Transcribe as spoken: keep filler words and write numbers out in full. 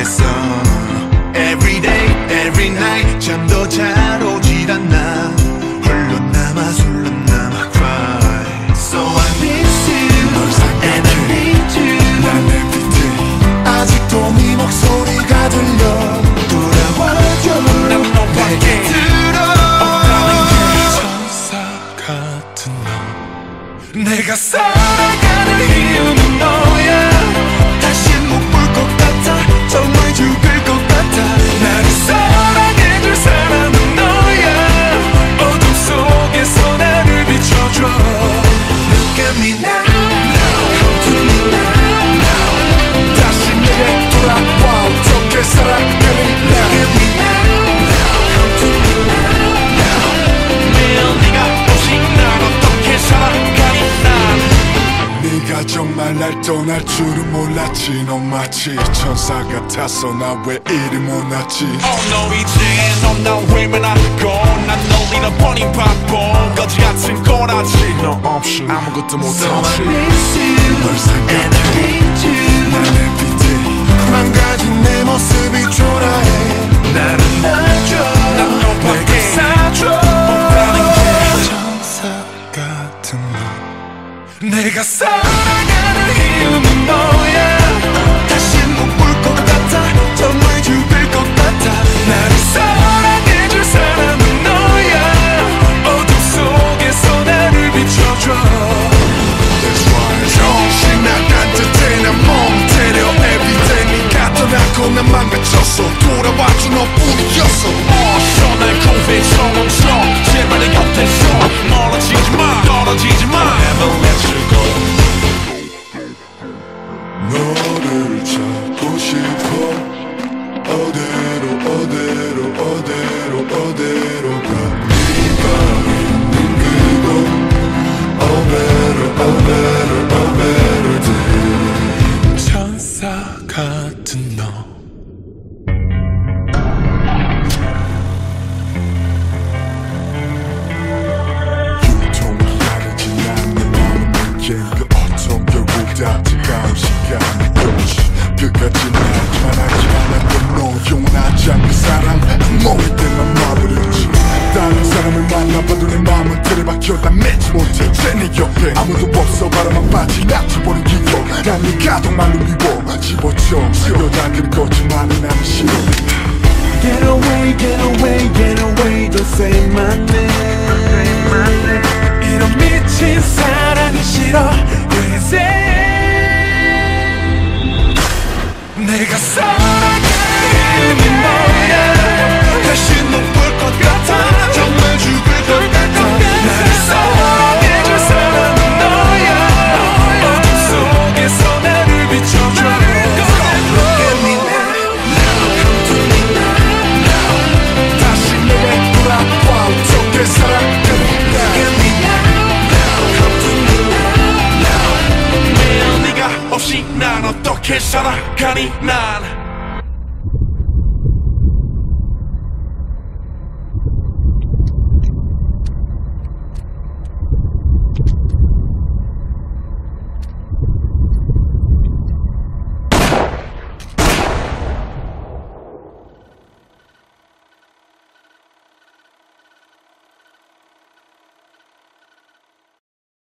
모르겠어. Every day, every night 잠도 잘 오질 않나. 홀로 남아 술로 남아 cry. So I miss you and I need you. 난 everyday 아직도 네 목소리가 들려. 돌아와줘 난 너밖에 들어. 천사 같은 너 내가 살아가는 이유는 너야. 다신 못 볼 것 같아. 정말 죽을 것 같아. 나를 사랑해줄 사람은 너야. 어둠 속에서 나를 비춰줘. Look at me now, come to me now, now. 다시 내게 돌아와. 어떻게 살아가니 now. Look at me now, come to me now, now. 매일 네가 없이 난 어떻게 살아가니 난. 네가 정말 날 떠날 줄은 몰랐지. 넌 마치 천사 같아서 나 왜 이리 못났지. Oh no 이제 넌 나 외면하고 난 널 잃어버린 바보 거지 같은 꼬라지. 너 없이 아무것도 So I 못하지. miss you 널 생각해 and I need you. 난 everyday 망가진 내 모습이 초라해. 나를 놔줘 난 너밖에 내가 사줘. 없다는 게 천사 같은 너 내가 살아가는 이유는 너야. 다신 못 볼 것 같아. 정말 죽을 것 같아. 나를 사랑해줄 사람은 너야. 어둠 속에서 나를 비춰줘. That's why 정신 나간 듯해 난 멍때려. Everyday 네가 떠나고 난 망가졌어. 돌아와줘 너뿐이었어. 어서 날 고백서 멈춰 제발 내 곁에서 멀어지지 마 떨어지지 마 Never let you go. 너를 찾고 싶어. 어디로 어디로 어디로 어디로 가. 네가 있는 그곳. Oh better oh better oh better day. 천사 같은 너 유통기한이 지난 내 마음은 내게 그 어떤 결국 다 차가운 시간이 끝이 끝까지 나지만 하지 않았던 너 용납하지 않는 사랑 모를 때만 마무리지. 다른 사람을 만나봐도 내 마음은 틀에 박혀 다 맺지 못해. 내 곁에 아무도 없어 바람만 빠지 납치버린 기억. 난 네가 정말로 미워 집어쳐 여자들이 거짓말을 나는 싫어. Get away get away get away don't say my name. 이런 미친 사랑이 싫어. Crazy 내가 살아가는 이유는 너야. 다시 못 볼 것 같아. 정말 죽을 것 같아. 나를 사랑해줄 사람은 너야. 어둠 속에서 나를 비춰줘. Look at me now, now come to me now, now. 다시 내게 돌아와 어떻게 살아가니 Look at me now, now come to me now, now. 매일 네가 없이 난 어떻게 살아가니 난